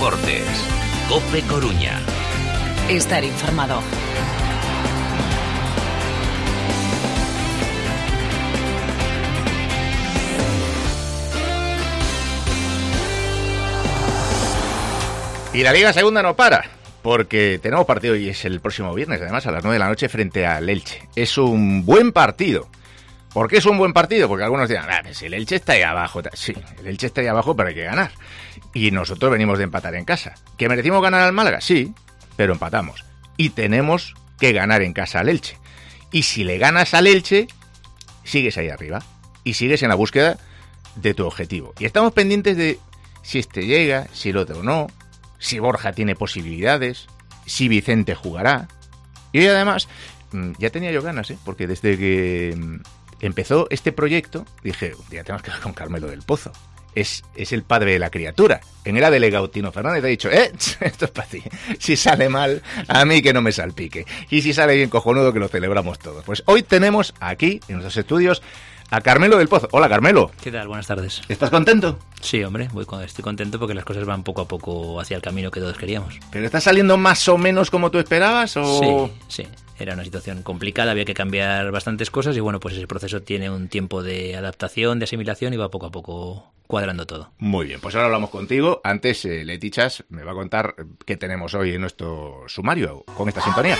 Deportes. COPE Coruña. Estar informado. Y la Liga Segunda no para, porque tenemos partido y es el próximo viernes, además a las 9 de la noche frente al Elche. Es un buen partido. ¿Por qué es un buen partido? Porque algunos dirán, si el Elche está ahí abajo. Sí, el Elche está ahí abajo, pero hay que ganar. Y nosotros venimos de empatar en casa. ¿Que merecimos ganar al Málaga? Sí, pero empatamos. Y tenemos que ganar en casa al Elche. Y si le ganas al Elche, sigues ahí arriba. Y sigues en la búsqueda de tu objetivo. Y estamos pendientes de si este llega, si el otro no, si Borja tiene posibilidades, si Vicente jugará. Y además, ya tenía yo ganas, porque desde que empezó este proyecto, dije, un día tenemos que hablar con Carmelo del Pozo. Es el padre de la criatura. En era delegado Tino Fernández ha dicho, esto es para ti. Si sale mal, a mí que no me salpique. Y si sale bien cojonudo, que lo celebramos todos. Pues hoy tenemos aquí, en nuestros estudios, a Carmelo del Pozo. Hola, Carmelo. ¿Qué tal? Buenas tardes. ¿Estás contento? Sí, hombre, estoy contento porque las cosas van poco a poco hacia el camino que todos queríamos. ¿Pero está saliendo más o menos como tú esperabas? ¿O? Sí. Era una situación complicada, había que cambiar bastantes cosas y bueno, pues ese proceso tiene un tiempo de adaptación, de asimilación y va poco a poco cuadrando todo. Muy bien, pues ahora hablamos contigo. Antes, Leti Chas me va a contar qué tenemos hoy en nuestro sumario con esta sintonía.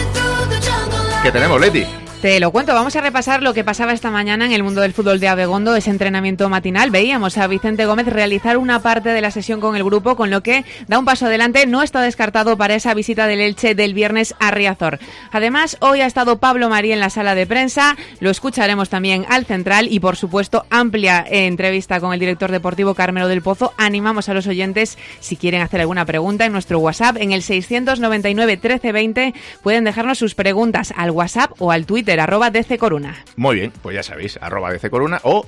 ¿Qué tenemos, Leti? Te lo cuento, vamos a repasar lo que pasaba esta mañana en el mundo del fútbol de Abegondo, ese entrenamiento matinal. Veíamos a Vicente Gómez realizar una parte de la sesión con el grupo, con lo que da un paso adelante, no está descartado para esa visita del Elche del viernes a Riazor. Además, hoy ha estado Pablo Marí en la sala de prensa, lo escucharemos también al central y, por supuesto, amplia entrevista con el director deportivo Carmelo del Pozo. Animamos a los oyentes, si quieren hacer alguna pregunta, en nuestro WhatsApp, en el 699 1320, pueden dejarnos sus preguntas al WhatsApp o al Twitter, @DCCoruna. Muy bien, pues ya sabéis, @DCCoruna o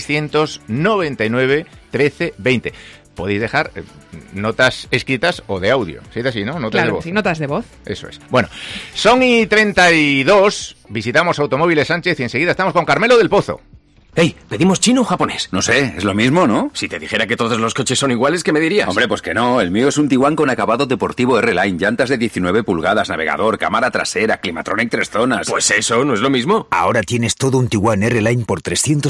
699 1320. Podéis dejar notas escritas o de audio. ¿Sí es así, no? Notas de voz. Sí, notas de voz. Eso es. Bueno, son y 32. Visitamos Automóviles Sánchez y enseguida estamos con Carmelo del Pozo. Hey, ¿pedimos chino o japonés? No sé, es lo mismo, ¿no? Si te dijera que todos los coches son iguales, ¿qué me dirías? Hombre, pues que no. El mío es un Tiguan con acabado deportivo R-Line, llantas de 19 pulgadas, navegador, cámara trasera, Climatronic 3 zonas. Pues eso, ¿no es lo mismo? Ahora tienes todo un Tiguan R-Line por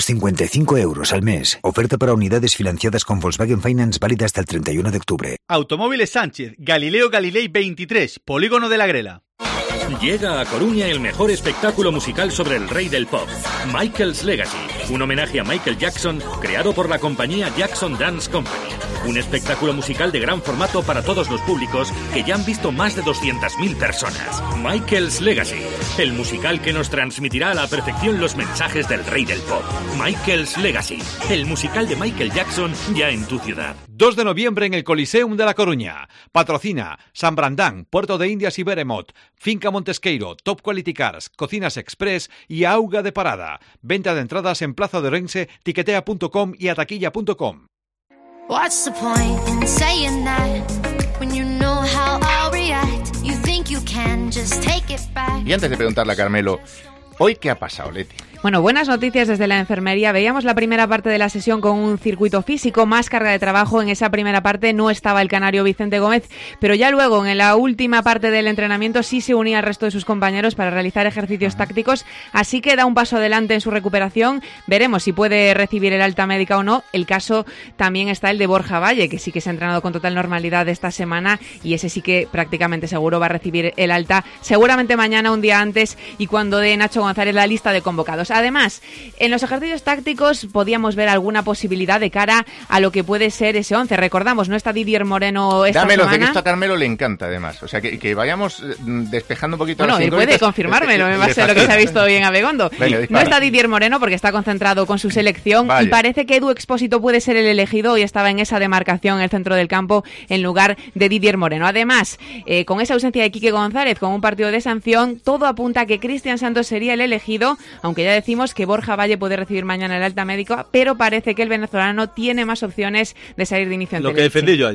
355 euros al mes. Oferta para unidades financiadas con Volkswagen Finance válida hasta el 31 de octubre. Automóviles Sánchez, Galileo Galilei 23, Polígono de la Grela. Llega a Coruña el mejor espectáculo musical sobre el rey del pop, Michael's Legacy, un homenaje a Michael Jackson creado por la compañía Jackson Dance Company. Un espectáculo musical de gran formato para todos los públicos que ya han visto más de 200.000 personas. Michael's Legacy, el musical que nos transmitirá a la perfección los mensajes del rey del pop. Michael's Legacy, el musical de Michael Jackson ya en tu ciudad. 2 de noviembre en el Coliseum de La Coruña. Patrocina San Brandán, Puerto de Indias y Beremot, Finca Montesqueiro, Top Quality Cars, Cocinas Express y Auga de Parada. Venta de entradas en Plaza de Orense, tiquetea.com y ataquilla.com. What's the point in saying that when you know how I'll react? You think you can just take it back. Y antes de preguntarle a Carmelo, ¿hoy qué ha pasado, Leti? Bueno, buenas noticias desde la enfermería. Veíamos la primera parte de la sesión con un circuito físico, más carga de trabajo. En esa primera parte no estaba el canario Vicente Gómez, pero ya luego, en la última parte del entrenamiento, sí se unía al resto de sus compañeros para realizar ejercicios tácticos. Así que da un paso adelante en su recuperación. Veremos si puede recibir el alta médica o no. El caso también está el de Borja Valle, que sí que se ha entrenado con total normalidad esta semana y ese sí que prácticamente seguro va a recibir el alta, seguramente mañana, un día antes, y cuando dé Nacho González la lista de convocados. Además, en los ejercicios tácticos podíamos ver alguna posibilidad de cara a lo que puede ser ese 11. Recordamos, no está Didier Moreno esta semana. Dámelo, que esto a Carmelo le encanta, además. O sea, que vayamos despejando un poquito las incógnitas. Bueno, él puede confirmármelo, en base a lo que se ha visto hoy en Abegondo. Venga, no está Didier Moreno porque está concentrado con su selección. Vaya. Y parece que Edu Expósito puede ser el elegido. Hoy estaba en esa demarcación en el centro del campo en lugar de Didier Moreno. Además, con esa ausencia de Quique González, con un partido de sanción, todo apunta a que Cristian Santos sería el elegido, aunque ya decimos que Borja Valle puede recibir mañana el alta médica, pero parece que el venezolano tiene más opciones de salir de inicio. Lo que defendí yo ayer,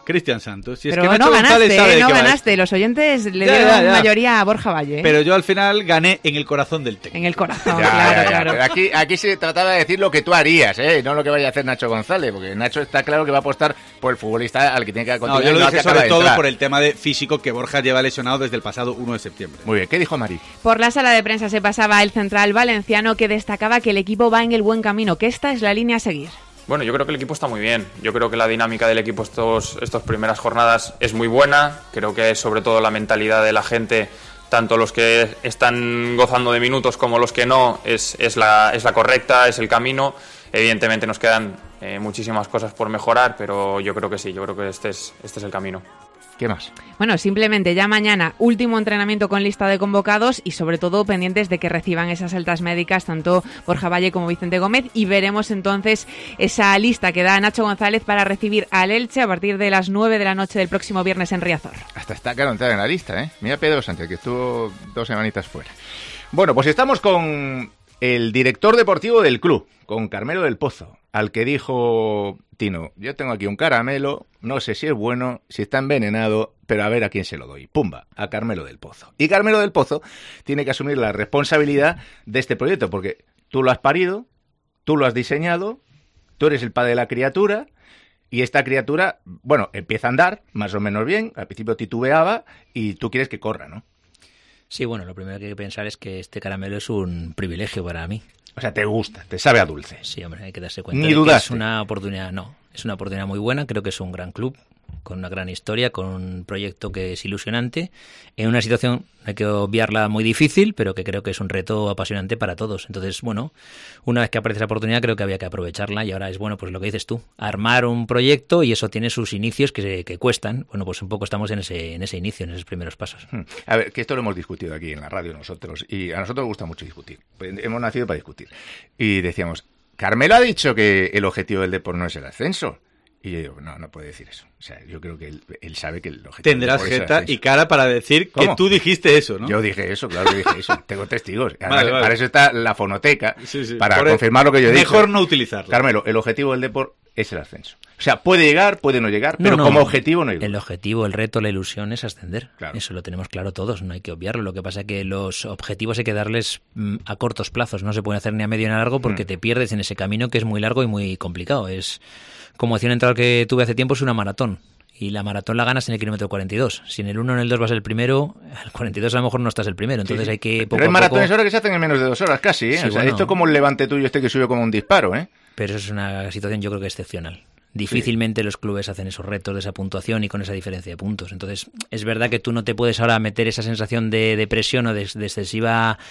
Cristian Santos. Si pero es que no ganaste, no ganaste. Los oyentes le dieron mayoría a Borja Valle. Pero yo al final gané en el corazón del técnico. En el corazón, claro. Pero aquí se trataba de decir lo que tú harías, no lo que vaya a hacer Nacho González, porque Nacho está claro que va a apostar por el futbolista al que tiene que continuar. No, yo lo dije sobre todo por el tema de físico que Borja lleva lesionado desde el pasado 1 de septiembre. Muy bien, ¿qué dijo Mari? Por la sala de prensa se pasaba el central valenciano, que destacaba que el equipo va en el buen camino, que esta es la línea a seguir. Bueno, yo creo que el equipo está muy bien. Yo creo que la dinámica del equipo estas primeras jornadas es muy buena. Creo que sobre todo la mentalidad de la gente, tanto los que están gozando de minutos como los que no, es la correcta, es el camino. Evidentemente nos quedan muchísimas cosas por mejorar, pero yo creo que sí, yo creo que este es el camino. ¿Qué más? Bueno, simplemente ya mañana último entrenamiento con lista de convocados y sobre todo pendientes de que reciban esas altas médicas tanto Borja Valle como Vicente Gómez, y veremos entonces esa lista que da Nacho González para recibir al Elche a partir de las 9 de la noche del próximo viernes en Riazor. Hasta está claro entrar en la lista, Mira Pedro Sánchez, que estuvo 2 semanitas fuera. Bueno, pues estamos con el director deportivo del club, con Carmelo del Pozo, al que dijo Tino: yo tengo aquí un caramelo, no sé si es bueno, si está envenenado, pero a ver a quién se lo doy. Pumba, a Carmelo del Pozo. Y Carmelo del Pozo tiene que asumir la responsabilidad de este proyecto, porque tú lo has parido, tú lo has diseñado, tú eres el padre de la criatura, y esta criatura, bueno, empieza a andar más o menos bien, al principio titubeaba, y tú quieres que corra, ¿no? Sí, bueno, lo primero que hay que pensar es que este caramelo es un privilegio para mí. O sea, te gusta, te sabe a dulce. Sí, hombre, hay que darse cuenta Ni de dudaste. que es una oportunidad, es una oportunidad muy buena. Creo que es un gran club, con una gran historia, con un proyecto que es ilusionante, en una situación, hay que obviarla, muy difícil, pero que creo que es un reto apasionante para todos. Entonces, bueno, una vez que aparece la oportunidad, creo que había que aprovecharla, y ahora es, bueno, pues lo que dices tú, armar un proyecto, y eso tiene sus inicios que cuestan. Bueno, pues un poco estamos en ese inicio, en esos primeros pasos. A ver, que esto lo hemos discutido aquí en la radio nosotros, y a nosotros nos gusta mucho discutir. Hemos nacido para discutir. Y decíamos, Carmelo ha dicho que el objetivo del deporte no es el ascenso. Y yo digo, no puede decir eso. O sea, yo creo que él sabe que el objetivo... Tendrás jeta y cara para decir que tú dijiste eso, ¿no? Yo dije eso, claro que dije eso. Tengo testigos. Además, vale. Para eso está la fonoteca, sí. para confirmar lo que yo dije. Mejor no utilizarlo. Carmelo, el objetivo del deporte es el ascenso. O sea, puede llegar, puede no llegar, pero como objetivo no hay duda. El objetivo, el reto, la ilusión es ascender. Claro. Eso lo tenemos claro todos, no hay que obviarlo. Lo que pasa es que los objetivos hay que darles a cortos plazos, no se pueden hacer ni a medio ni a largo, porque te pierdes en ese camino que es muy largo y muy complicado. Es, como decía un entrenador que tuve hace tiempo, es una maratón. Y la maratón la ganas en el kilómetro 42. Si en el 1 o en el 2 vas el primero, al 42 a lo mejor no estás el primero. Entonces hay que... Pero hay maratones ahora que se hacen en menos de 2 horas casi, Sí, o sea, bueno. esto es como el levante tuyo que subió como un disparo, Pero eso es una situación, yo creo que excepcional. Difícilmente los clubes hacen esos retos de esa puntuación y con esa diferencia de puntos. Entonces, es verdad que tú no te puedes ahora meter esa sensación de presión o de excesiva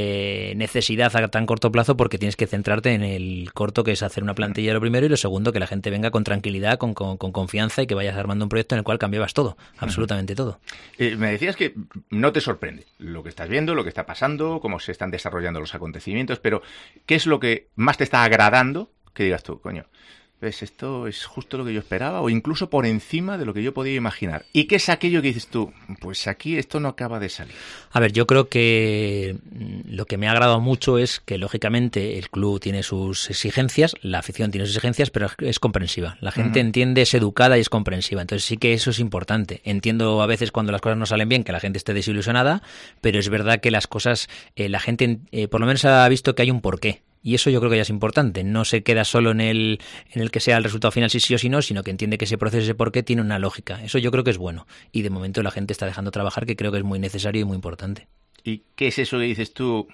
necesidad a tan corto plazo, porque tienes que centrarte en el corto, que es hacer una plantilla lo primero, y lo segundo, que la gente venga con tranquilidad, con confianza, y que vayas armando un proyecto en el cual cambiabas todo, absolutamente todo. Me decías que no te sorprende lo que estás viendo, lo que está pasando, cómo se están desarrollando los acontecimientos, pero ¿qué es lo que más te está agradando? Que digas tú, coño, ¿ves? Esto es justo lo que yo esperaba, o incluso por encima de lo que yo podía imaginar. ¿Y qué es aquello que dices tú? Pues aquí esto no acaba de salir. A ver, yo creo que lo que me ha agradado mucho es que, lógicamente, el club tiene sus exigencias, la afición tiene sus exigencias, pero es comprensiva. La gente entiende, es educada y es comprensiva. Entonces sí que eso es importante. Entiendo a veces cuando las cosas no salen bien que la gente esté desilusionada, pero es verdad que las cosas, la gente por lo menos ha visto que hay un porqué. Y eso yo creo que ya es importante. No se queda solo en el que sea el resultado final sí o sí no, sino que entiende que ese proceso, ese porqué, tiene una lógica. Eso yo creo que es bueno. Y de momento la gente está dejando trabajar, que creo que es muy necesario y muy importante. ¿Y qué es eso que dices tú?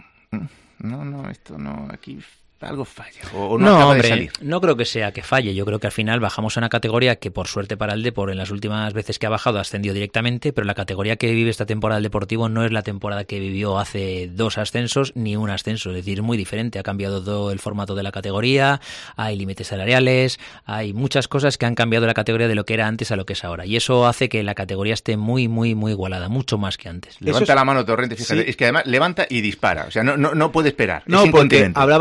No, esto no, aquí algo falla, o no acaba de salir. No creo que sea que falle. Yo creo que al final bajamos a una categoría que, por suerte para el Depor, en las últimas veces que ha bajado, ascendió directamente, pero la categoría que vive esta temporada del Deportivo no es la temporada que vivió hace 2 ascensos ni un ascenso. Es decir, es muy diferente. Ha cambiado todo el formato de la categoría, hay límites salariales, hay muchas cosas que han cambiado la categoría de lo que era antes a lo que es ahora. Y eso hace que la categoría esté muy, muy, muy igualada, mucho más que antes. Levanta la mano Torrente, fíjate. Sí. Es que además levanta y dispara. O sea, no puede esperar. No, porque hablaba del tema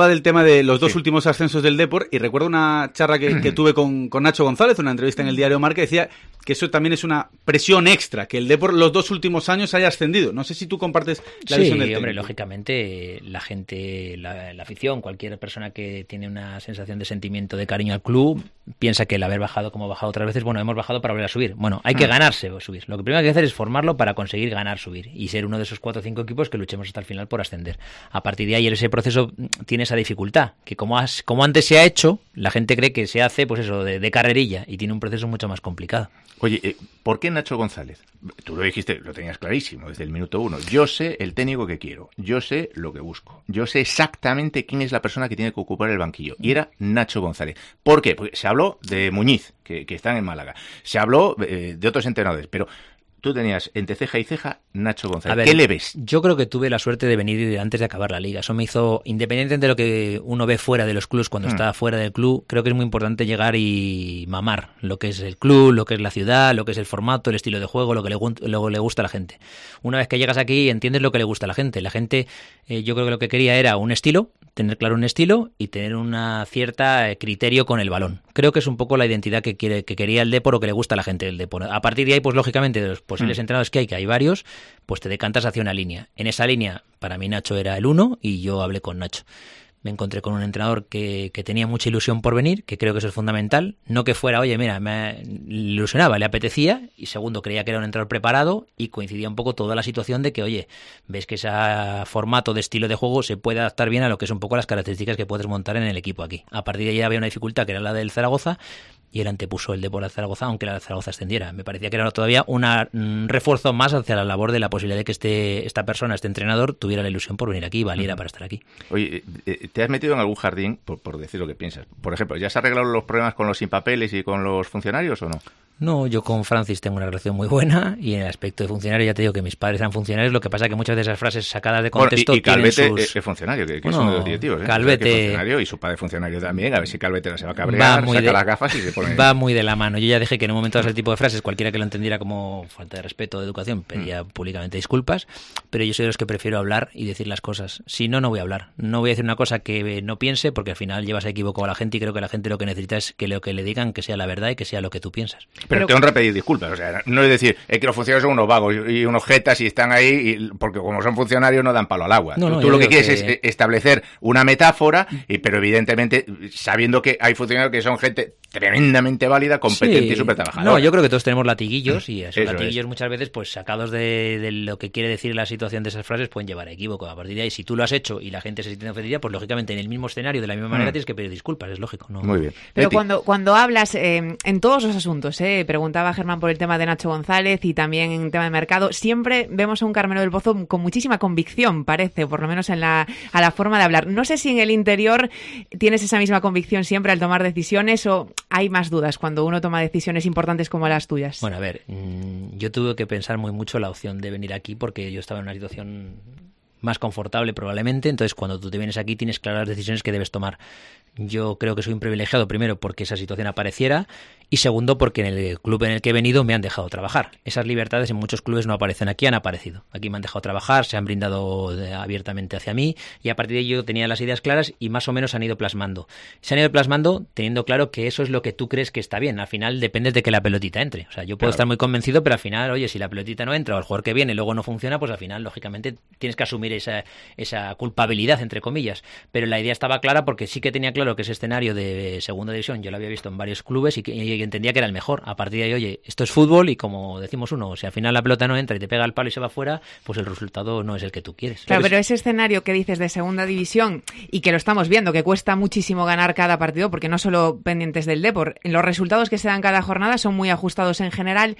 de los dos últimos ascensos del Depor, y recuerdo una charla que tuve con Nacho González, una entrevista en el diario Marca, decía que eso también es una presión extra, que el Depor los 2 últimos años haya ascendido. No sé si tú compartes la visión del técnico. Hombre, lógicamente la gente, la afición, cualquier persona que tiene una sensación de sentimiento, de cariño al club, piensa que el haber bajado como ha bajado otras veces, bueno, hemos bajado para volver a subir. Bueno, hay que ganarse o subir. Lo que primero hay que hacer es formarlo para conseguir ganar, subir, y ser uno de esos 4 o 5 equipos que luchemos hasta el final por ascender. A partir de ahí ese proceso tiene esa dificultad, que como antes se ha hecho, la gente cree que se hace pues eso de carrerilla, y tiene un proceso mucho más complicado. Oye, ¿por qué Nacho González? Tú lo dijiste, lo tenías clarísimo desde el minuto 1. Yo sé el técnico que quiero, yo sé lo que busco, yo sé exactamente quién es la persona que tiene que ocupar el banquillo. Y era Nacho González. ¿Por qué? Porque se habló de Muñiz, que están en Málaga. Se habló de otros entrenadores, pero tú tenías entre ceja y ceja Nacho González. A ver, ¿qué le ves? Yo creo que tuve la suerte de venir antes de acabar la liga. Eso me hizo, independientemente de lo que uno ve fuera de los clubes cuando está fuera del club, creo que es muy importante llegar y mamar lo que es el club, lo que es la ciudad, lo que es el formato, el estilo de juego, lo que le gusta a la gente. Una vez que llegas aquí entiendes lo que le gusta a la gente. La gente, yo creo que lo que quería era un estilo, tener claro un estilo y tener una cierta criterio con el balón. Creo que es un poco la identidad que quería el Depor o que le gusta a la gente del Depor. A partir de ahí, pues lógicamente, de los posibles entrenadores que hay varios, pues te decantas hacia una línea. En esa línea, para mí Nacho era el 1 y yo hablé con Nacho. Me encontré con un entrenador que tenía mucha ilusión por venir, que creo que eso es fundamental. No que fuera, oye, mira, me ilusionaba, le apetecía, y segundo, creía que era un entrenador preparado, y coincidía un poco toda la situación de que, oye, ves que ese formato de estilo de juego se puede adaptar bien a lo que es un poco las características que puedes montar en el equipo aquí. A partir de ahí había una dificultad que era la del Zaragoza, y él antepuso el Depor al Zaragoza, aunque la Zaragoza ascendiera. Me parecía que era todavía un refuerzo más hacia la labor de la posibilidad de que esta persona, este entrenador, tuviera la ilusión por venir aquí y valiera para estar aquí. Oye, ¿te has metido en algún jardín, por decir lo que piensas? Por ejemplo, ¿ya se arreglaron los problemas con los sin papeles y con los funcionarios o no? No, yo con Francis tengo una relación muy buena, y en el aspecto de funcionario ya te digo que mis padres eran funcionarios, lo que pasa es que muchas de esas frases sacadas de contexto y Calvete tienen sus... es funcionario, que es uno de los directivos, ¿eh? Calvete... O sea, que es funcionario, y su padre funcionario también, a ver si Calvete no se va a cabrear, saca las gafas y se pone... Va muy de la mano. Yo ya dije que en un momento ese tipo de frases, cualquiera que lo entendiera como falta de respeto, de educación, pedía públicamente disculpas, pero yo soy de los que prefiero hablar y decir las cosas. Si no, no voy a hablar. No voy a decir una cosa que no piense, porque al final llevas a equivoco a la gente, y creo que la gente lo que necesita es que lo que le digan que sea la verdad y que sea lo que tú piensas. Pero te honra pedir disculpas, o sea, no es decir, es que los funcionarios son unos vagos y unos jetas y están ahí, porque como son funcionarios no dan palo al agua. No, tú lo que quieres es establecer una metáfora, pero evidentemente sabiendo que hay funcionarios que son gente tremendamente válida, competente y súper trabajadora. No, yo creo que todos tenemos latiguillos, y esos latiguillos es. Muchas veces, pues sacados de lo que quiere decir la situación de esas frases, pueden llevar a equívoco. A partir de ahí, si tú lo has hecho y la gente se siente ofendida, pues lógicamente en el mismo escenario, de la misma manera, tienes que pedir disculpas, es lógico, ¿no? Muy bien. Pero cuando hablas en todos los asuntos, preguntaba Germán por el tema de Nacho González y también en tema de mercado, siempre vemos a un Carmelo del Pozo con muchísima convicción, parece, por lo menos a la forma de hablar. No sé si en el interior tienes esa misma convicción siempre al tomar decisiones, o hay más dudas cuando uno toma decisiones importantes como las tuyas. Bueno, a ver, yo tuve que pensar muy mucho la opción de venir aquí, porque yo estaba en una situación más confortable probablemente. Entonces, cuando tú te vienes aquí tienes claras las decisiones que debes tomar. Yo creo que soy un privilegiado, primero porque esa situación apareciera, y segundo porque en el club en el que he venido me han dejado trabajar. Esas libertades en muchos clubes no aparecen, aquí han aparecido. Aquí me han dejado trabajar, se han brindado abiertamente hacia mí, y a partir de ello tenía las ideas claras y más o menos se han ido plasmando. Se han ido plasmando teniendo claro que eso es lo que tú crees que está bien. Al final depende de que la pelotita entre. O sea, yo puedo estar muy convencido, pero al final, oye, si la pelotita no entra o el jugador que viene luego no funciona, pues al final, lógicamente, tienes que asumir esa culpabilidad, entre comillas. Pero la idea estaba clara porque sí que tenía claro que ese escenario de segunda división yo lo había visto en varios clubes y entendía que era el mejor. A partir de ahí, oye, esto es fútbol y como decimos uno, si al final la pelota no entra y te pega el palo y se va fuera, pues el resultado no es el que tú quieres. Claro, pero ese escenario que dices de segunda división y que lo estamos viendo, que cuesta muchísimo ganar cada partido, porque no solo pendientes del Depor, los resultados que se dan cada jornada son muy ajustados en general.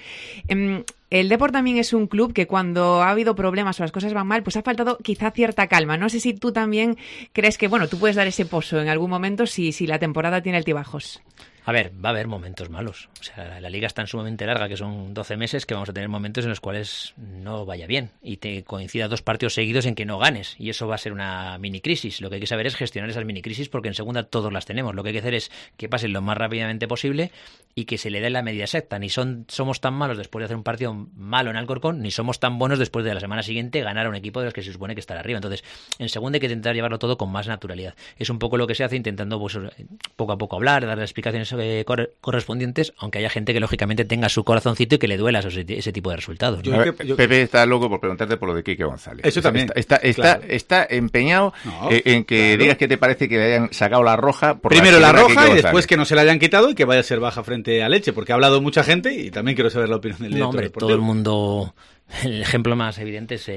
El Depor también es un club que cuando ha habido problemas o las cosas van mal, pues ha faltado quizá cierta calma. No sé si tú también crees que, bueno, tú puedes dar ese pozo en algún momento si la temporada tiene altibajos. A ver, va a haber momentos malos. O sea, la liga es tan sumamente larga que son 12 meses que vamos a tener momentos en los cuales no vaya bien y te coincida 2 partidos seguidos en que no ganes. Y eso va a ser una mini crisis. Lo que hay que saber es gestionar esas mini crisis porque en segunda todos las tenemos. Lo que hay que hacer es que pasen lo más rápidamente posible y que se le dé la media exacta. Ni somos tan malos después de hacer un partido malo en Alcorcón, ni somos tan buenos después de la semana siguiente ganar a un equipo de los que se supone que estará arriba. Entonces, en segunda hay que intentar llevarlo todo con más naturalidad. Es un poco lo que se hace intentando pues, poco a poco hablar, dar explicaciones correspondientes, aunque haya gente que lógicamente tenga su corazoncito y que le duela ese tipo de resultados, ¿no? Pepe está loco por preguntarte por lo de Quique González. Eso también. Está empeñado en que digas que te parece que le hayan sacado la roja. Primero la roja y después que no se la hayan quitado y que vaya a ser baja frente a Leche, porque ha hablado mucha gente y también quiero saber la opinión del director. No, hombre, todo el mundo... El ejemplo más evidente es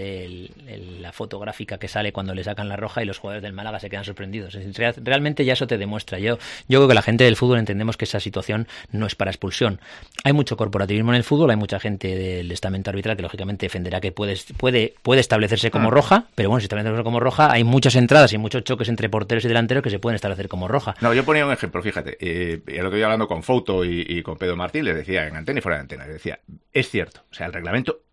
la fotográfica que sale cuando le sacan la roja y los jugadores del Málaga se quedan sorprendidos. Realmente ya eso te demuestra. Yo creo que la gente del fútbol entendemos que esa situación no es para expulsión. Hay mucho corporativismo en el fútbol, hay mucha gente del estamento arbitral que lógicamente defenderá que puede establecerse como roja, pero bueno, si establecerse como roja hay muchas entradas y muchos choques entre porteros y delanteros que se pueden establecer como roja. No, yo ponía un ejemplo, fíjate, el otro día hablando con Fouto y con Pedro Martín, les decía en antena y fuera de antena, les decía, es cierto, o sea, el reglamento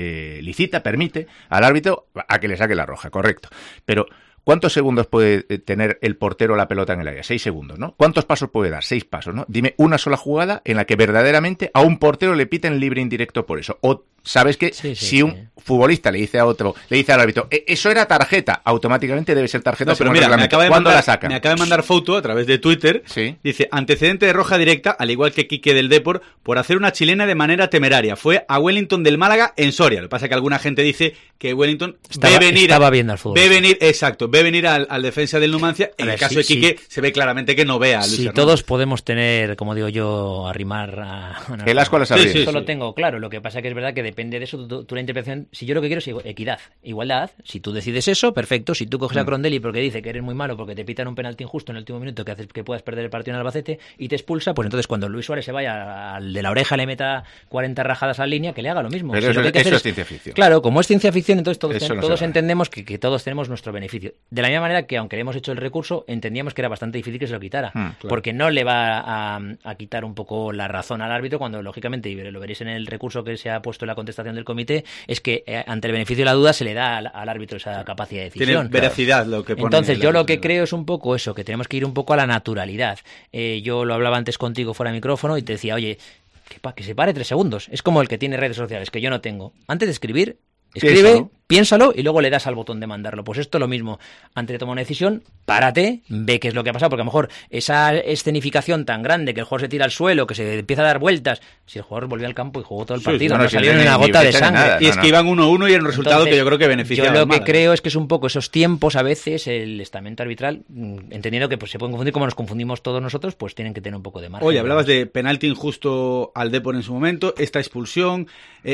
permite al árbitro a que le saque la roja, correcto, pero ¿cuántos segundos puede tener el portero la pelota en el área? 6 segundos, ¿no? ¿Cuántos pasos puede dar? 6 pasos, ¿no? Dime una sola jugada en la que verdaderamente a un portero le piten libre indirecto por eso. O sabes que si un futbolista le dice a otro, le dice al árbitro, eso era tarjeta, automáticamente debe ser tarjeta. No, pero mira, ¿cuándo la saca? Me acaba de mandar Fouto a través de Twitter. Sí. Dice, antecedente de roja directa, al igual que Quique del Depor, por hacer una chilena de manera temeraria. Fue a Wellington del Málaga en Soria. Lo que pasa es que alguna gente dice que Wellington estaba viendo al fútbol. Ve venir al defensa del Numancia. En el caso de Quique se ve claramente que no ve a Luis Hernández. Todos podemos tener, como digo yo, arrimar a... El asco a las abrir. Eso lo tengo claro. Lo que pasa es que es verdad que depende de eso, tú la interpretación. Si yo lo que quiero es equidad, igualdad. Si tú decides eso, perfecto. Si tú coges a Crondelli porque dice que eres muy malo, porque te pitan un penalti injusto en el último minuto que haces que puedas perder el partido en Albacete y te expulsa, pues entonces cuando Luis Suárez se vaya al de la oreja, le meta 40 rajadas a la línea, que le haga lo mismo. Pero eso es ciencia ficción. Claro, como es ciencia ficción, entonces todos entendemos que todos tenemos nuestro beneficio. De la misma manera que aunque le hemos hecho el recurso, entendíamos que era bastante difícil que se lo quitara, claro. Porque no le va a quitar un poco la razón al árbitro cuando, lógicamente, y lo veréis en el recurso que se ha puesto en la contestación del comité, es que ante el beneficio de la duda se le da al árbitro esa capacidad de decisión. Tiene veracidad lo que pone. Entonces yo lo que creo es un poco eso, que tenemos que ir un poco a la naturalidad. Yo lo hablaba antes contigo fuera de micrófono y te decía, oye, que se pare 3 segundos. Es como el que tiene redes sociales, que yo no tengo. Antes de escribe, piénsalo y luego le das al botón de mandarlo. Pues esto es lo mismo. Antes de tomar una decisión, párate, ve qué es lo que ha pasado, porque a lo mejor esa escenificación tan grande que el jugador se tira al suelo, que se empieza a dar vueltas, si el jugador volvió al campo y jugó todo el partido, no salió ni una gota de sangre. Y es que iban 1-1 y era un resultado que yo creo que beneficia. Yo lo que creo es que es un poco esos tiempos, a veces, el estamento arbitral, entendiendo que pues se pueden confundir como nos confundimos todos nosotros, pues tienen que tener un poco de margen. Oye, hablabas de penalti injusto al Depor en su momento, esta expulsión,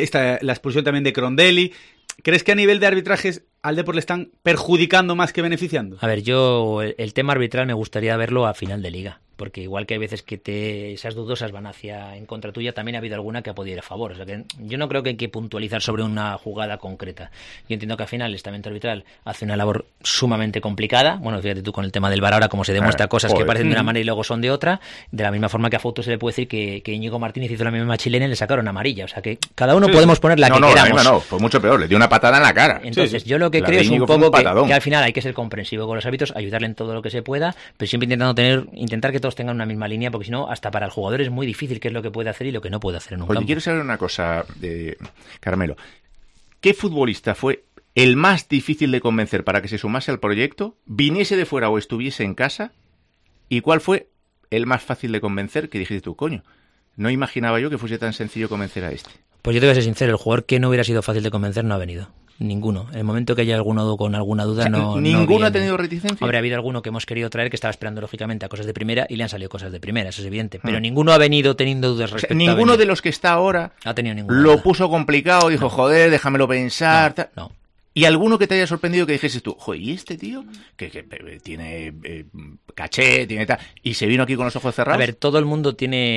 la expulsión también de Crondelli. ¿Crees que a nivel de arbitrajes al Depor le están perjudicando más que beneficiando? A ver, yo el tema arbitral me gustaría verlo a final de liga, porque igual que hay veces que esas dudosas van en contra tuya, también ha habido alguna que ha podido ir a favor. O sea que yo no creo que hay que puntualizar sobre una jugada concreta. Yo entiendo que al final el estamento arbitral hace una labor sumamente complicada. Bueno, fíjate tú con el tema del VAR ahora, como se demuestra cosas que parecen de una manera y luego son de otra. De la misma forma que a Fouto se le puede decir que Íñigo Martínez hizo la misma chilena y le sacaron amarilla. O sea que cada uno podemos poner la que queramos. No, fue mucho peor, le dio una patada en la cara. Entonces yo lo que creo es un poco que al final hay que ser comprensivo con los árbitros, ayudarle en todo lo que se pueda, pero siempre intentar que todos tengan una misma línea, porque si no, hasta para el jugador es muy difícil qué es lo que puede hacer y lo que no puede hacer en un campo. Quiero saber una cosa, Carmelo. ¿Qué futbolista fue el más difícil de convencer para que se sumase al proyecto, viniese de fuera o estuviese en casa? ¿Y cuál fue el más fácil de convencer que dijiste tú, coño, no imaginaba yo que fuese tan sencillo convencer a este? Pues yo te voy a ser sincero, el jugador que no hubiera sido fácil de convencer no ha venido. Ninguno. En el momento que haya alguno con alguna duda, ¿ninguno ha tenido reticencia? Habría habido alguno que hemos querido traer que estaba esperando, lógicamente, a cosas de primera y le han salido cosas de primera, eso es evidente. Pero ninguno ha venido teniendo dudas respecto a ninguno de los que está ahora ha tenido ninguna lo duda. Puso complicado, dijo, joder, déjamelo pensar. No. ¿Y alguno que te haya sorprendido que dijese tú, joder, ¿y este tío? Que tiene caché, tiene tal, y se vino aquí con los ojos cerrados. A ver, todo el mundo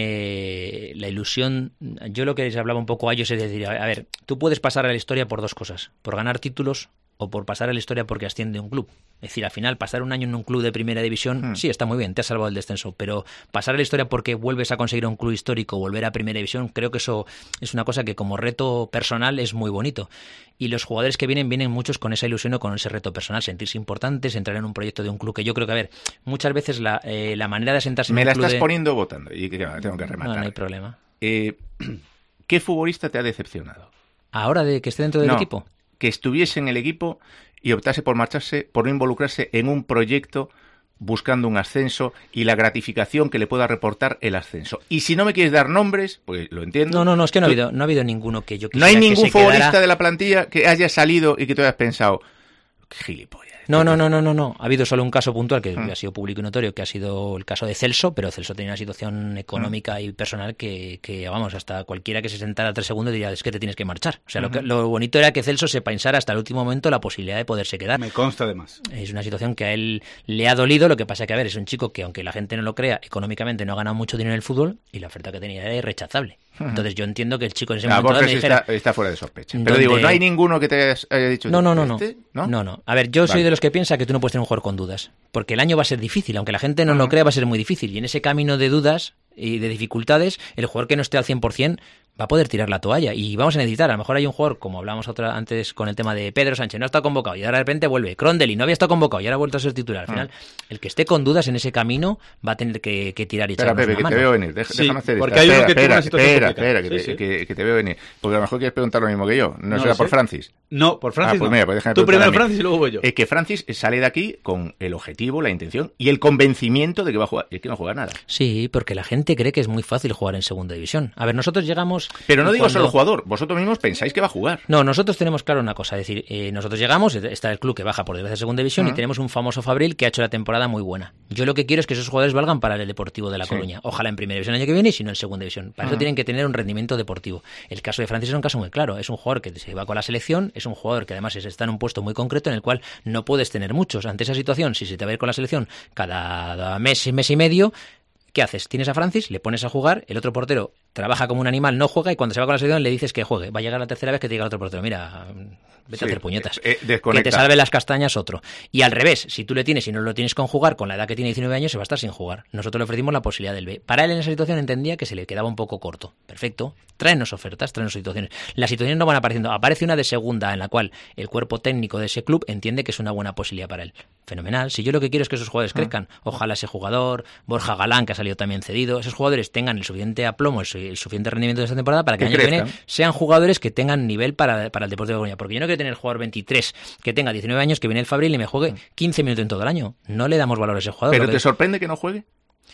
tiene la ilusión. Yo lo que les hablaba un poco a ellos es decir, a ver, tú puedes pasar a la historia por 2 cosas, por ganar títulos o por pasar a la historia porque asciende un club. Es decir, al final, pasar un año en un club de primera división, sí, está muy bien, te has salvado el descenso, pero pasar a la historia porque vuelves a conseguir un club histórico, volver a primera división, creo que eso es una cosa que como reto personal es muy bonito. Y los jugadores que vienen muchos con esa ilusión o con ese reto personal, sentirse importantes, entrar en un proyecto de un club que yo creo que, a ver, muchas veces la manera de asentarse en un club... Me la estás poniendo votando y tengo que rematar. No hay problema. ¿Qué futbolista te ha decepcionado? ¿Ahora de que esté dentro del equipo? Que estuviese en el equipo y optase por marcharse, por no involucrarse en un proyecto buscando un ascenso y la gratificación que le pueda reportar el ascenso. Y si no me quieres dar nombres, pues lo entiendo. No, es que no ha habido ninguno que yo quisiera. No hay ningún que se futbolista quedara... de la plantilla que haya salido y que tú hayas pensado, qué gilipollas. No. Ha habido solo un caso puntual que ha sido público y notorio, que ha sido el caso de Celso, pero Celso tenía una situación económica y personal que, vamos, hasta cualquiera que se sentara 3 segundos diría, es que te tienes que marchar. O sea, lo bonito era que Celso se pensara hasta el último momento la posibilidad de poderse quedar. Me consta además. Es una situación que a él le ha dolido, lo que pasa que, a ver, es un chico que, aunque la gente no lo crea, económicamente no ha ganado mucho dinero en el fútbol y la oferta que tenía era irrechazable. Entonces yo entiendo que el chico en ese momento Borges me dijera... está fuera de sospecha. Pero digo, ¿no hay ninguno que te haya dicho? No. A ver, yo soy de los que piensa que tú no puedes tener un jugador con dudas. Porque el año va a ser difícil. Aunque la gente no lo crea, va a ser muy difícil. Y en ese camino de dudas y de dificultades, el jugador que no esté al 100% va a poder tirar la toalla. Y vamos a necesitar, a lo mejor hay un jugador, como hablábamos antes con el tema de Pedro Sánchez, no ha estado convocado y ahora de repente vuelve. Crondeli no había estado convocado y ahora ha vuelto a ser titular. Al final, el que esté con dudas en ese camino va a tener que tirar y echarnos Pepe, una mano. Te veo venir. Déjame hacer porque hay uno que tiene una situación espera, que te veo venir. Porque a lo mejor quieres preguntar lo mismo que yo. ¿No será por Francis? No, por Francis pues mira, pues déjame tú primero Francis y luego voy yo. Es que Francis sale de aquí con el objetivo, la intención y el convencimiento de que va a jugar. Y es que no juega nada. Sí, porque la gente cree que es muy fácil jugar en segunda división. A ver, nosotros llegamos... Pero no digo solo el jugador, vosotros mismos pensáis que va a jugar. No, nosotros tenemos claro una cosa, es decir, nosotros llegamos, está el club que baja por desgracia a segunda división y tenemos un famoso Fabril que ha hecho la temporada muy buena. Yo lo que quiero es que esos jugadores valgan para el Deportivo de La Coruña. Ojalá en primera división el año que viene y si no en segunda división. Para eso tienen que tener un rendimiento deportivo. El caso de Francis es un caso muy claro. Es un jugador que se va con la selección, es un jugador que además está en un puesto muy concreto en el cual no puedes tener muchos. Ante esa situación, si se te va a ir con la selección cada mes y medio, ¿qué haces? Tienes a Francis, le pones a jugar, el otro portero trabaja como un animal, no juega y cuando se va con la selección le dices que juegue. Va a llegar la tercera vez que te diga el otro portero, mira, vete a hacer puñetas. Que te salve las castañas otro. Y al revés, si tú le tienes y no lo tienes con jugar, con la edad que tiene 19 años, se va a estar sin jugar. Nosotros le ofrecimos la posibilidad del B. Para él en esa situación entendía que se le quedaba un poco corto. Perfecto. Tráenos ofertas, tráenos situaciones. Las situaciones no van apareciendo. Aparece una de segunda en la cual el cuerpo técnico de ese club entiende que es una buena posibilidad para él. Fenomenal. Si yo lo que quiero es que esos jugadores crezcan, ojalá ese jugador, Borja Galán, que ha salido también cedido, esos jugadores tengan el suficiente aplomo, el suficiente rendimiento de esta temporada para que el año que viene sean jugadores que tengan nivel para el Deportivo de Coruña. Porque yo no quiero tener el jugador 23 que tenga 19 años, que viene el Fabril y me juegue 15 minutos en todo el año. No le damos valor a ese jugador. ¿Pero te sorprende que no juegue?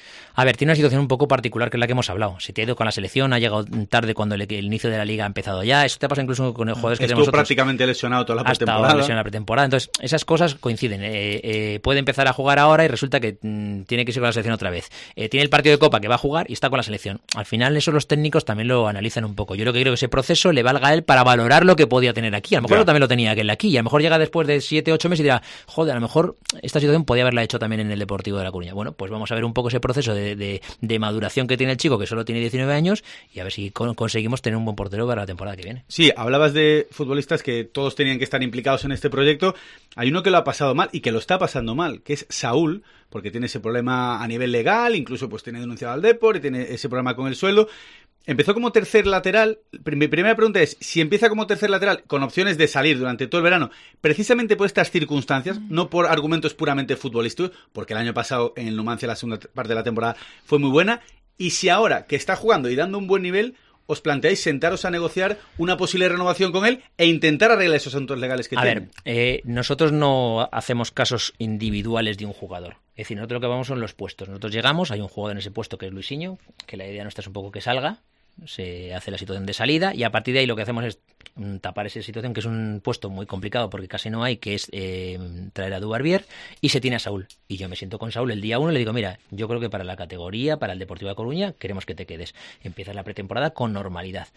A ver, tiene una situación un poco particular que es la que hemos hablado. Se te ha ido con la selección, ha llegado tarde cuando el inicio de la liga ha empezado ya. Eso te pasa incluso con los jugadores que tenemos nosotros. Estuvo prácticamente lesionado toda la pretemporada. Hasta lesionado la pretemporada. Entonces, esas cosas coinciden. Puede empezar a jugar ahora y resulta que tiene que ir con la selección otra vez. Tiene el partido de Copa que va a jugar y está con la selección. Al final, eso los técnicos también lo analizan un poco. Yo lo que creo que ese proceso le valga a él para valorar lo que podía tener aquí. A lo mejor también lo tenía aquel aquí. Y a lo mejor llega después de 7, 8 meses y dirá, joder, a lo mejor esta situación podía haberla hecho también en el Deportivo de La Coruña. Bueno, pues vamos a ver un poco ese proceso de maduración que tiene el chico, que solo tiene 19 años, y a ver si conseguimos tener un buen portero para la temporada que viene. Sí, hablabas de futbolistas que todos tenían que estar implicados en este proyecto. Hay uno que lo ha pasado mal y que lo está pasando mal, que es Saúl, porque tiene ese problema a nivel legal, incluso pues tiene denunciado al Depor y tiene ese problema con el sueldo. Empezó como tercer lateral. Mi primera pregunta es, si empieza como tercer lateral con opciones de salir durante todo el verano, precisamente por estas circunstancias, no por argumentos puramente futbolísticos, porque el año pasado en el Numancia la segunda parte de la temporada fue muy buena, y si ahora que está jugando y dando un buen nivel, os planteáis sentaros a negociar una posible renovación con él e intentar arreglar esos asuntos legales que tienen. A ver, nosotros no hacemos casos individuales de un jugador. Es decir, nosotros lo que vamos son los puestos. Nosotros llegamos, hay un jugador en ese puesto que es Luisinho, que la idea nuestra es un poco que salga, se hace la situación de salida y a partir de ahí lo que hacemos es tapar esa situación, que es un puesto muy complicado porque casi no hay, que es traer a Dubarbier, y se tiene a Saúl. Y yo me siento con Saúl el día 1 y le digo, mira, yo creo que para la categoría, para el Deportivo de Coruña, queremos que te quedes. Empiezas la pretemporada con normalidad.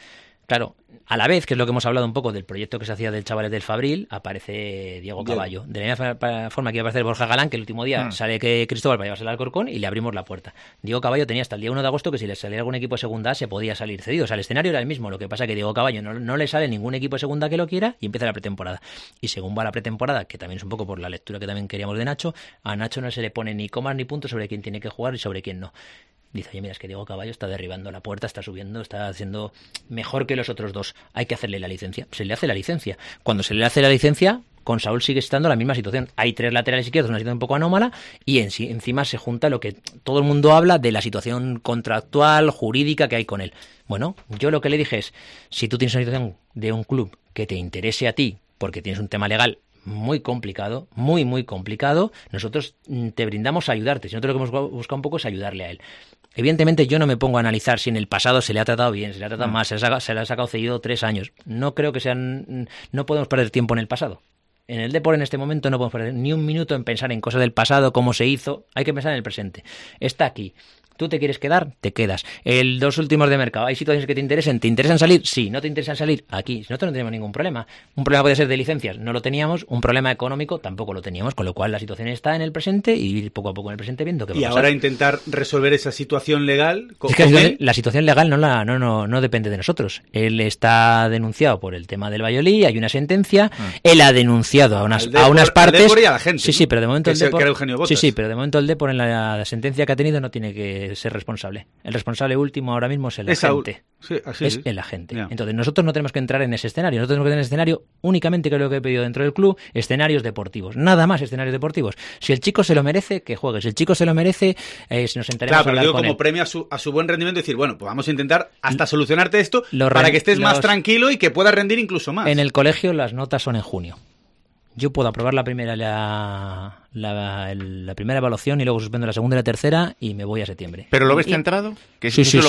Claro, a la vez, que es lo que hemos hablado un poco del proyecto que se hacía del Chavales del Fabril, aparece Diego Caballo. De la misma forma que iba a aparecer Borja Galán, que el último día sale que Cristóbal para llevarse el Alcorcón y le abrimos la puerta. Diego Caballo tenía hasta el día 1 de agosto que si le salía algún equipo de segunda A se podía salir cedido. O sea, el escenario era el mismo. Lo que pasa es que Diego Caballo no le sale ningún equipo de segunda que lo quiera y empieza la pretemporada. Y según va la pretemporada, que también es un poco por la lectura que también queríamos de Nacho, a Nacho no se le pone ni comas ni puntos sobre quién tiene que jugar y sobre quién no. Dice, oye, mira, es que Diego Caballo está derribando la puerta, está subiendo, está haciendo mejor que los otros dos. Hay que hacerle la licencia. Se le hace la licencia. Cuando se le hace la licencia, con Saúl sigue estando la misma situación. Hay 3 laterales izquierdos, una situación un poco anómala, y encima se junta lo que todo el mundo habla de la situación contractual, jurídica que hay con él. Bueno, yo lo que le dije es, si tú tienes una situación de un club que te interese a ti, porque tienes un tema legal muy complicado, muy complicado, nosotros te brindamos a ayudarte. Si nosotros lo que hemos buscado un poco es ayudarle a él. Evidentemente yo no me pongo a analizar si en el pasado se le ha tratado bien, se le ha tratado mal, se le ha sacado cedido 3 años. No creo que sean... No podemos perder tiempo en el pasado. En el deporte en este momento no podemos perder ni un minuto en pensar en cosas del pasado, cómo se hizo. Hay que pensar en el presente. Está aquí. ¿Tú te quieres quedar? Te quedas. El 2 últimos de mercado. ¿Hay situaciones que te interesen? ¿Te interesan salir? Sí. ¿No te interesan salir? Aquí. Nosotros no tenemos ningún problema. Un problema puede ser de licencias. No lo teníamos. Un problema económico tampoco lo teníamos. Con lo cual la situación está en el presente y ir poco a poco en el presente viendo qué va a pasar. Y ahora intentar resolver esa situación legal. Es que la situación legal no depende de nosotros. Él está denunciado por el tema del Valladolid. Hay una sentencia. Él ha denunciado a unas partes. Al y a la gente, sí, pero de momento el Depor. Sí, pero de momento el Depor en la sentencia que ha tenido no tiene que ser responsable. El responsable último ahora mismo es el agente. Sí, el agente. Yeah. Entonces nosotros no tenemos que entrar en ese escenario. Nosotros tenemos que tener en escenario únicamente, que es lo que he pedido dentro del club, escenarios deportivos. Nada más escenarios deportivos. Si el chico se lo merece, que juegue. Si el chico se lo merece, nos sentaremos a hablar con él. Como premio a su buen rendimiento, decir, bueno, pues vamos a intentar hasta solucionarte esto para que estés más tranquilo y que puedas rendir incluso más. En el colegio las notas son en junio. Yo puedo aprobar la primera evaluación y luego suspendo la segunda y la tercera y me voy a septiembre. ¿Pero lo ves centrado? Que sí. Es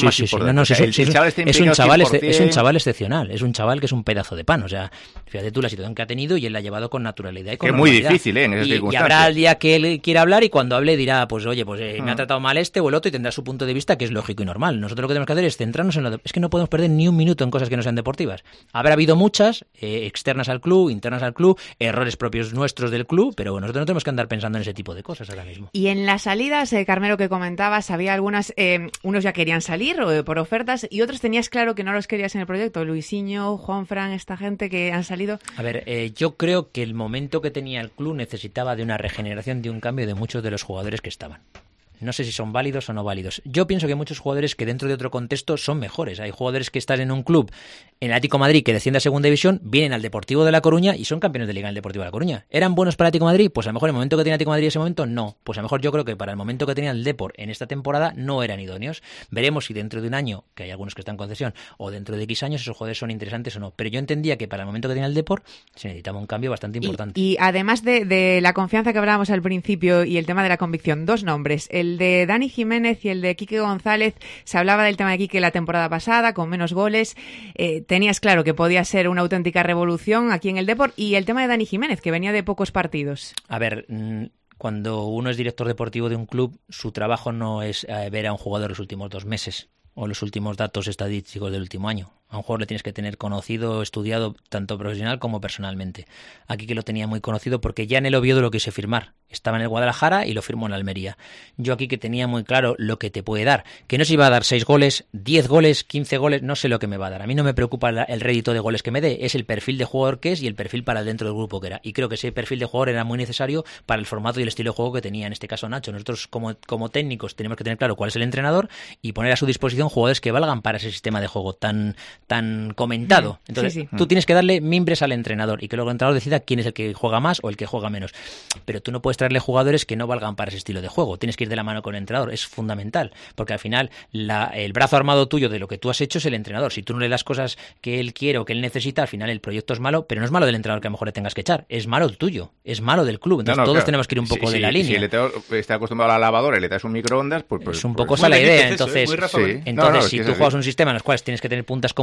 un chaval excepcional. Es un chaval que es un pedazo de pan. O sea, fíjate tú la situación que ha tenido y él la ha llevado con naturalidad y con normalidad. Es muy difícil, en esas circunstancias. Y habrá el día que él quiera hablar y cuando hable dirá, pues oye, me ha tratado mal este o el otro y tendrá su punto de vista, que es lógico y normal. Nosotros lo que tenemos que hacer es centrarnos en es que no podemos perder ni un minuto en cosas que no sean deportivas. Habrá habido muchas, externas al club, internas al club, errores propios nuestros del club, pero nosotros no tenemos que andar pensando en ese tipo de cosas ahora mismo. Y en las salidas, Carmelo, que comentabas, había algunas, unos ya querían salir por ofertas y otros tenías claro que no los querías en el proyecto. Luisinho, Juanfran, esta gente que han salido. A ver, yo creo que el momento que tenía el club necesitaba de una regeneración, de un cambio de muchos de los jugadores que estaban. No sé si son válidos o no válidos. Yo pienso que hay muchos jugadores que dentro de otro contexto son mejores. Hay jugadores que están en un club, en el Atlético de Madrid, que desciende a Segunda División, vienen al Deportivo de La Coruña y son campeones de Liga en el Deportivo de La Coruña. ¿Eran buenos para el Atlético de Madrid? Pues a lo mejor en el momento que tenía el Atlético de Madrid en ese momento, no. Pues a lo mejor yo creo que para el momento que tenía el Depor en esta temporada no eran idóneos. Veremos si dentro de un año, que hay algunos que están en concesión, o dentro de X años esos jugadores son interesantes o no. Pero yo entendía que para el momento que tenía el Depor se necesitaba un cambio bastante importante. Y además de la confianza que hablábamos al principio y el tema de la convicción, 2 nombres. El de Dani Jiménez y el de Quique González. Se hablaba del tema de Quique la temporada pasada, con menos goles. Tenías claro que podía ser una auténtica revolución aquí en el Depor. Y el tema de Dani Jiménez, que venía de pocos partidos. A ver, cuando uno es director deportivo de un club, su trabajo no es ver a un jugador los últimos 2 meses o los últimos datos estadísticos del último año. A un jugador le tienes que tener conocido, estudiado, tanto profesional como personalmente. Aquí que lo tenía muy conocido porque ya en el Oviedo lo quise firmar. Estaba en el Guadalajara y lo firmó en la Almería. Yo aquí que tenía muy claro lo que te puede dar. Que no se iba a dar 6 goles, 10 goles, 15 goles, no sé lo que me va a dar. A mí no me preocupa el rédito de goles que me dé. Es el perfil de jugador que es y el perfil para dentro del grupo que era. Y creo que ese perfil de jugador era muy necesario para el formato y el estilo de juego que tenía en este caso Nacho. Nosotros como técnicos tenemos que tener claro cuál es el entrenador y poner a su disposición jugadores que valgan para ese sistema de juego tan comentado. Entonces, tú tienes que darle mimbres al entrenador y que luego el entrenador decida quién es el que juega más o el que juega menos. Pero tú no puedes traerle jugadores que no valgan para ese estilo de juego. Tienes que ir de la mano con el entrenador. Es fundamental, porque al final el brazo armado tuyo de lo que tú has hecho es el entrenador. Si tú no le das cosas que él quiere o que él necesita, al final el proyecto es malo, pero no es malo del entrenador que a lo mejor le tengas que echar. Es malo tuyo. Es malo del club. Entonces todos tenemos que ir un poco de la línea. Si el entrenador está acostumbrado a la lavadora y le das un microondas, pues es un poco esa la idea. Entonces si tú juegas un sistema en los cuales tienes que tener puntas como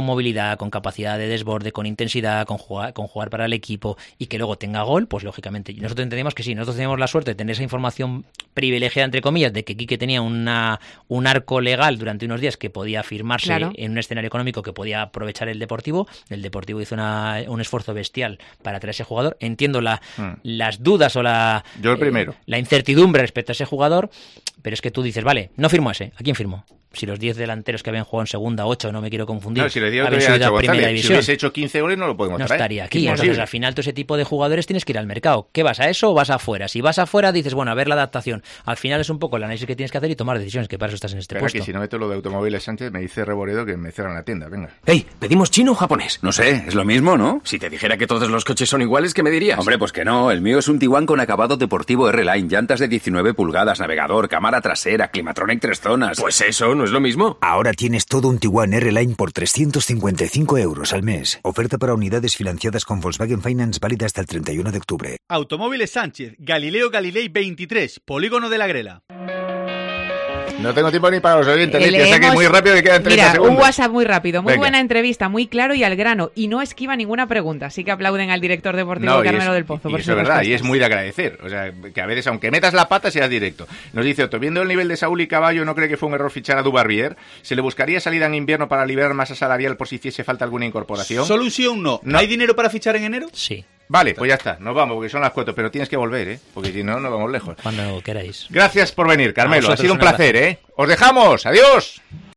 movilidad, con capacidad de desborde, con intensidad, con jugar para el equipo y que luego tenga gol, pues lógicamente nosotros entendemos que sí, nosotros tenemos la suerte de tener esa información privilegiada, entre comillas, de que Quique tenía un arco legal durante unos días que podía firmarse en un escenario económico que podía aprovechar el Deportivo hizo un esfuerzo bestial para traer ese jugador. Entiendo las dudas o la incertidumbre respecto a ese jugador, pero es que tú dices, vale, no firmo ese, ¿a quién firmo? Si los 10 delanteros que habían jugado en segunda, 8, no me quiero confundir, no, si le dio habían subido a primera división. Si hubiese hecho 15 goles no lo podemos traer. No estaría aquí. Entonces, al final, todo ese tipo de jugadores tienes que ir al mercado. ¿Qué vas a eso o vas afuera? Si vas afuera, dices, bueno, a ver la adaptación. Al final es un poco el análisis que tienes que hacer y tomar decisiones, que para eso estás en este puesto. Que si no meto lo de Automóviles Sánchez, me dice Reboredo que me cierran la tienda, venga. Hey, ¿pedimos chino o japonés? No sé, es lo mismo, ¿no? Si te dijera que todos los coches son iguales, ¿qué me dirías? Hombre, pues que no. El mío es un Tiguan con acabado deportivo R-Line, llantas de 19 pulgadas, navegador, cámara trasera, Climatronic 3 zonas. Pues eso, ¿no es lo mismo? Ahora tienes todo un Tiguan R-Line por 355 euros al mes. Oferta para unidades financiadas con Volkswagen Finance válida hasta el 31 de octubre. Automóviles Sánchez, Galileo Galilei 23, Polígono de la Grela. No tengo tiempo ni para los oyentes, o sea que muy rápido que quedan 30 segundos. Un WhatsApp muy rápido, muy buena entrevista, muy claro y al grano, y no esquiva ninguna pregunta, así que aplauden al director deportivo Carmelo del Pozo. Y eso es verdad, y es muy de agradecer, o sea, que a veces, aunque metas la pata, seas directo. Nos dice Otto, viendo el nivel de Saúl y Caballo, ¿no cree que fue un error fichar a Dubarbier? ¿Se le buscaría salida en invierno para liberar masa salarial por si hiciese falta alguna incorporación? Solución no. ¿Hay dinero para fichar en enero? Sí. Vale, pues ya está, nos vamos, porque son las 4, pero tienes que volver, porque si no, no vamos lejos. Cuando queráis. Gracias por venir, Carmelo, ha sido un placer, Os dejamos, adiós.